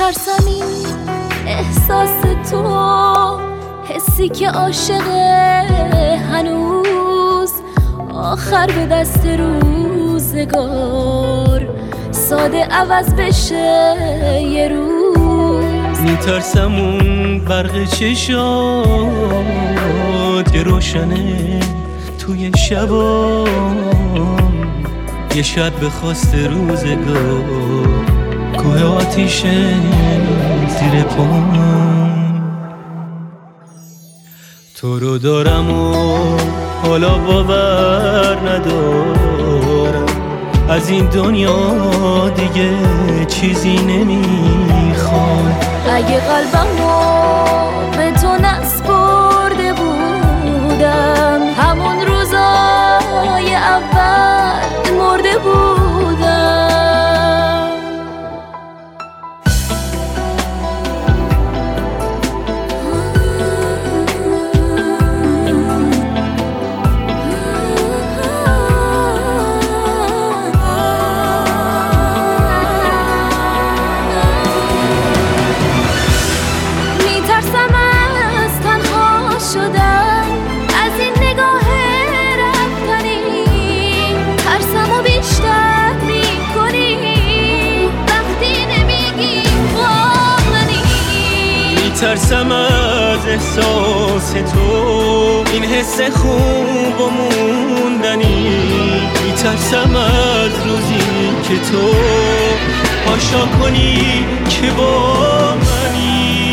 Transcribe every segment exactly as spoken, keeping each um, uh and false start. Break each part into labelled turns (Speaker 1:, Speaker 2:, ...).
Speaker 1: میترسم این احساس تو، حسی که عاشقه هنوز آخر به دست روزگار ساده عوض بشه یه روز.
Speaker 2: میترسم اون برق چشات که روشنه توی شبام، یه شب به خواست روزگار کوه آتیشه زیر پام. تو رو دارم و حالا باور ندارم، از این دنیا دیگه چیزی نمیخوام.
Speaker 1: اگه قلبمو به تو نسپرده بودم، همون روزای اول مرده بودم.
Speaker 2: میترسم از احساس تو، این حس خوب و موندنی. میترسم از روزی که تو پاشا کنی که با منی.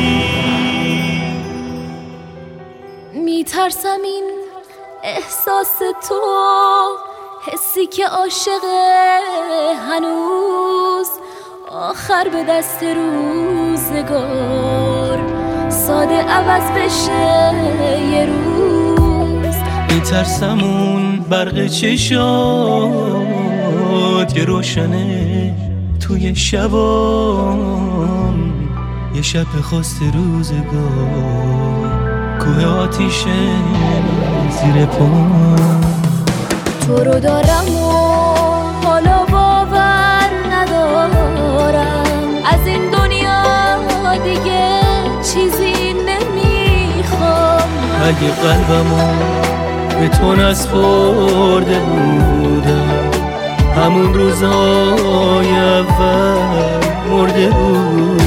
Speaker 1: میترسم این احساس تو، حسی که عاشقه هنوز آخر به دست روزگار ساده عوض بشه یه روز.
Speaker 2: میترسم اون برق چشات که روشنه توی شبام، یه شب به خواست روزگار کوه آتیشه زیر پام.
Speaker 1: تو رو دارم و حالا باور ندارم، از این دنیا دیگه چیزی نمیخوام.
Speaker 2: اگه قلبمو به تو نسپرده بودم، همون روزای اول مرده بود.